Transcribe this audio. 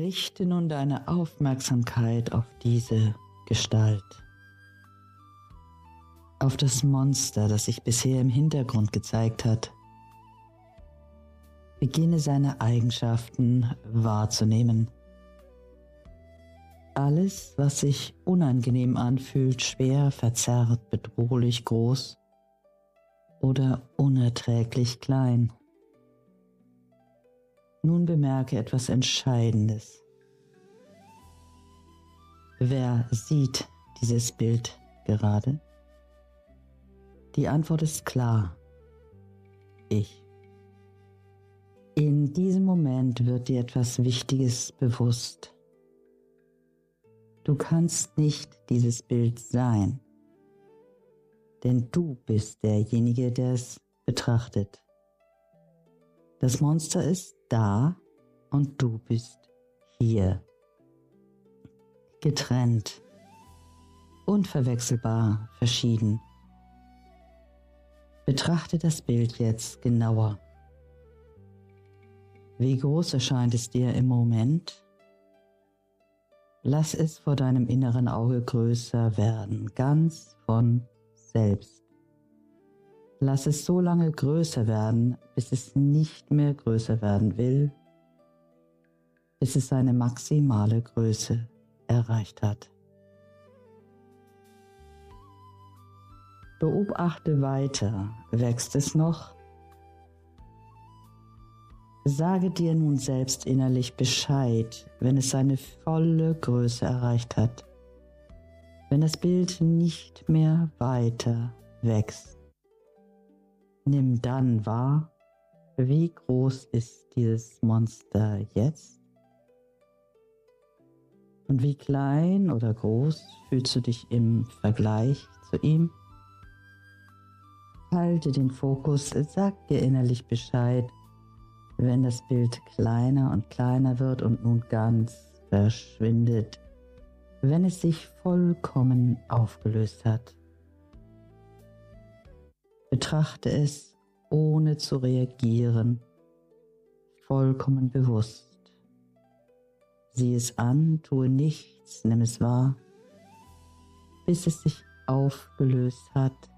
Richte nun deine Aufmerksamkeit auf diese Gestalt, auf das Monster, das sich bisher im Hintergrund gezeigt hat. Beginne seine Eigenschaften wahrzunehmen. Alles, was sich unangenehm anfühlt, schwer, verzerrt, bedrohlich, groß oder unerträglich klein. Nun bemerke etwas Entscheidendes. Wer sieht dieses Bild gerade? Die Antwort ist klar. Ich. In diesem Moment wird dir etwas Wichtiges bewusst. Du kannst nicht dieses Bild sein, denn du bist derjenige, der es betrachtet. Das Monster ist da und du bist hier. Getrennt, unverwechselbar, verschieden. Betrachte das Bild jetzt genauer. Wie groß erscheint es dir im Moment? Lass es vor deinem inneren Auge größer werden, ganz von selbst. Lass es so lange größer werden, bis es nicht mehr größer werden will, bis es seine maximale Größe erreicht hat. Beobachte weiter, wächst es noch? Sage dir nun selbst innerlich Bescheid, wenn es seine volle Größe erreicht hat, wenn das Bild nicht mehr weiter wächst. Nimm dann wahr, wie groß ist dieses Monster jetzt? Und wie klein oder groß fühlst du dich im Vergleich zu ihm? Halte den Fokus, sag dir innerlich Bescheid, wenn das Bild kleiner und kleiner wird und nun ganz verschwindet, wenn es sich vollkommen aufgelöst hat. Betrachte es, ohne zu reagieren, vollkommen bewusst. Sieh es an, tue nichts, nimm es wahr, bis es sich aufgelöst hat